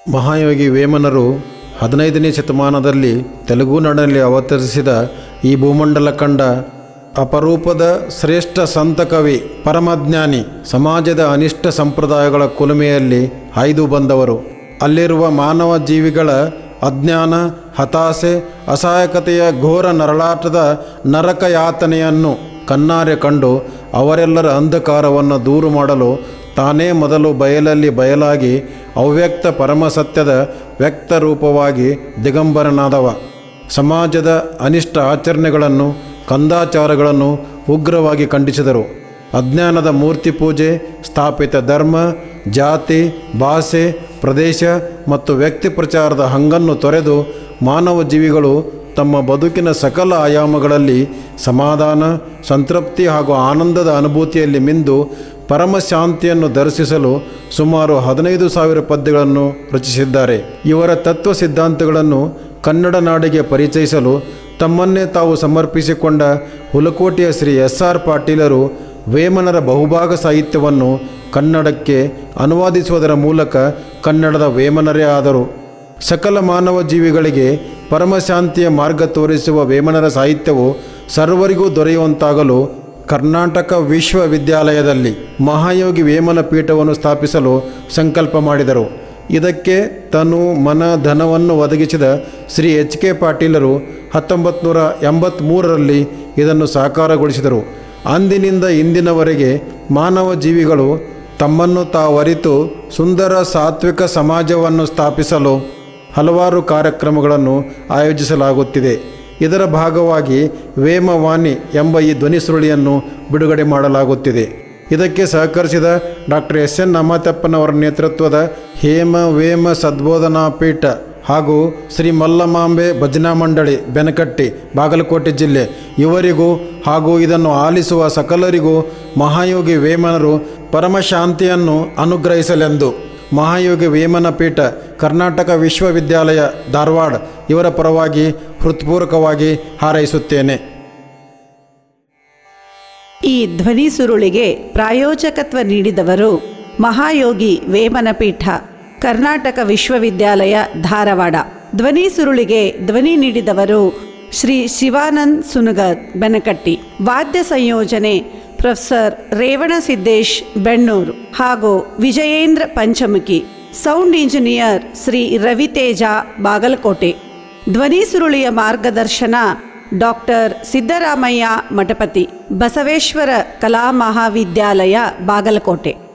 ಮಹಾಯೋಗಿ ವೇಮನರು 15ನೇ ಶತಮಾನದಲ್ಲಿ ತೆಲುಗುನಾಡಿನಲ್ಲಿ ಅವತರಿಸಿದ ಈ ಭೂಮಂಡಲ ಕಂಡ ಅಪರೂಪದ ಶ್ರೇಷ್ಠ ಸಂತ ಕವಿ, ಪರಮಜ್ಞಾನಿ, ಸಮಾಜದ ಅನಿಷ್ಟ ಸಂಪ್ರದಾಯಗಳ ಕುಲುಮೆಯಲ್ಲಿ ಹಾಯ್ದು ಬಂದವರು. ಅಲ್ಲಿರುವ ಮಾನವ ಜೀವಿಗಳ ಅಜ್ಞಾನ, ಹತಾಶೆ, ಅಸಹಾಯಕತೆಯ ಘೋರ ನರಳಾಟದ ನರಕ ಯಾತನೆಯನ್ನು ಕಣ್ಣಾರೆ ಕಂಡು ಅವರೆಲ್ಲರ ಅಂಧಕಾರವನ್ನು ದೂರು ಮಾಡಲು ತಾನೇ ಮೊದಲು ಬಯಲಲ್ಲಿ ಬಯಲಾಗಿ ಅವ್ಯಕ್ತ ಪರಮಸತ್ಯದ ವ್ಯಕ್ತ ರೂಪವಾಗಿ ದಿಗಂಬರನಾದವ. ಸಮಾಜದ ಅನಿಷ್ಟ ಆಚರಣೆಗಳನ್ನು, ಕಂದಾಚಾರಗಳನ್ನು ಉಗ್ರವಾಗಿ ಖಂಡಿಸಿದರು. ಅಜ್ಞಾನದ ಮೂರ್ತಿ ಪೂಜೆ, ಸ್ಥಾಪಿತ ಧರ್ಮ, ಜಾತಿ, ಭಾಷೆ, ಪ್ರದೇಶ ಮತ್ತು ವ್ಯಕ್ತಿ ಪ್ರಚಾರದ ಹಂಗನ್ನು ತೊರೆದು ಮಾನವ ಜೀವಿಗಳು ತಮ್ಮ ಬದುಕಿನ ಸಕಲ ಆಯಾಮಗಳಲ್ಲಿ ಸಮಾಧಾನ, ಸಂತೃಪ್ತಿ ಹಾಗೂ ಆನಂದದ ಅನುಭೂತಿಯಲ್ಲಿ ಮಿಂದು ಪರಮಶಾಂತಿಯನ್ನು ದರ್ಶಿಸಲು ಸುಮಾರು 15,000 ಪದ್ಯಗಳನ್ನು ರಚಿಸಿದ್ದಾರೆ. ಇವರ ತತ್ವ ಸಿದ್ಧಾಂತಗಳನ್ನು ಕನ್ನಡ ನಾಡಿಗೆ ಪರಿಚಯಿಸಲು ತಮ್ಮನ್ನೇ ತಾವು ಸಮರ್ಪಿಸಿಕೊಂಡ ಹುಲಕೋಟೆಯ ಶ್ರೀ SR ಪಾಟೀಲರು ವೇಮನರ ಬಹುಭಾಗ ಸಾಹಿತ್ಯವನ್ನು ಕನ್ನಡಕ್ಕೆ ಅನುವಾದಿಸುವುದರ ಮೂಲಕ ಕನ್ನಡದ ವೇಮನರೇ ಆದರು. ಸಕಲ ಮಾನವ ಜೀವಿಗಳಿಗೆ ಪರಮಶಾಂತಿಯ ಮಾರ್ಗ ತೋರಿಸುವ ವೇಮನರ ಸಾಹಿತ್ಯವು ಸರ್ವರಿಗೂ ದೊರೆಯುವಂತಾಗಲು ಕರ್ನಾಟಕ ವಿಶ್ವವಿದ್ಯಾಲಯದಲ್ಲಿ ಮಹಾಯೋಗಿ ವೇಮನ ಪೀಠವನ್ನು ಸ್ಥಾಪಿಸಲು ಸಂಕಲ್ಪ ಮಾಡಿದರು. ಇದಕ್ಕೆ ತನು ಮನ ಧನವನ್ನು ಒದಗಿಸಿದ ಶ್ರೀ HK ಪಾಟೀಲರು 1983ರಲ್ಲಿ ಇದನ್ನು ಸಾಕಾರಗೊಳಿಸಿದರು. ಅಂದಿನಿಂದ ಇಂದಿನವರೆಗೆ ಮಾನವ ಜೀವಿಗಳು ತಮ್ಮನ್ನು ತಾವರಿತು ಸುಂದರ ಸಾತ್ವಿಕ ಸಮಾಜವನ್ನು ಸ್ಥಾಪಿಸಲು ಹಲವಾರು ಕಾರ್ಯಕ್ರಮಗಳನ್ನು ಆಯೋಜಿಸಲಾಗುತ್ತಿದೆ. ಇದರ ಭಾಗವಾಗಿ ವೇಮವಾಣಿ ಎಂಬ ಈ ಧ್ವನಿ ಸುರುಳಿಯನ್ನು ಬಿಡುಗಡೆ ಮಾಡಲಾಗುತ್ತಿದೆ. ಇದಕ್ಕೆ ಸಹಕರಿಸಿದ ಡಾಕ್ಟರ್ SN ಅಮಾತ್ಯಪ್ಪನವರ ನೇತೃತ್ವದ ಹೇಮ ವೇಮ ಸದ್ಬೋಧನಾ ಪೀಠ ಹಾಗೂ ಶ್ರೀ ಮಲ್ಲಮಾಂಬೆ ಭಜನಾ ಮಂಡಳಿ ಬೆನಕಟ್ಟಿ, ಬಾಗಲಕೋಟೆ ಜಿಲ್ಲೆ ಇವರಿಗೂ ಹಾಗೂ ಇದನ್ನು ಆಲಿಸುವ ಸಕಲರಿಗೂ ಮಹಾಯೋಗಿ ವೇಮನರು ಪರಮಶಾಂತಿಯನ್ನು ಅನುಗ್ರಹಿಸಲೆಂದು ಮಹಾಯೋಗಿ ವೇಮನ ಪೀಠ, ಕರ್ನಾಟಕ ವಿಶ್ವವಿದ್ಯಾಲಯ, ಧಾರವಾಡ ಇವರ ಪರವಾಗಿ ಹೃತ್ಪೂರ್ವಕವಾಗಿ ಹಾರೈಸುತ್ತೇನೆ. ಈ ಧ್ವನಿ ಸುರುಳಿಗೆ ಪ್ರಾಯೋಜಕತ್ವ ನೀಡಿದವರು ಮಹಾಯೋಗಿ ವೇಮನ ಪೀಠ, ಕರ್ನಾಟಕ ವಿಶ್ವವಿದ್ಯಾಲಯ, ಧಾರವಾಡ. ಧ್ವನಿ ಸುರುಳಿಗೆ ಧ್ವನಿ ನೀಡಿದವರು ಶ್ರೀ ಶಿವಾನಂದ್ ಸುನಗರ್, ಬೆನಕಟ್ಟಿ. ವಾದ್ಯ ಸಂಯೋಜನೆ ಪ್ರೊಫೆಸರ್ ರೇವಣಸಿದ್ದೇಶ್, ಬೆಣ್ಣೂರು ಹಾಗೂ ವಿಜಯೇಂದ್ರ ಪಂಚಮುಖಿ. Sound engineer Shri Raviteja, Bagalkot. ಧ್ವನಿ ಸುರುಳಿಯ ಮಾರ್ಗದರ್ಶನ ಡಾಕ್ಟರ್ ಸಿದ್ದರಾಮಯ್ಯ ಮಠಪತಿ, ಬಸವೇಶ್ವರ ಕಲಾ ಮಹಾವಿದ್ಯಾಲಯ, ಬಾಗಲಕೋಟೆ.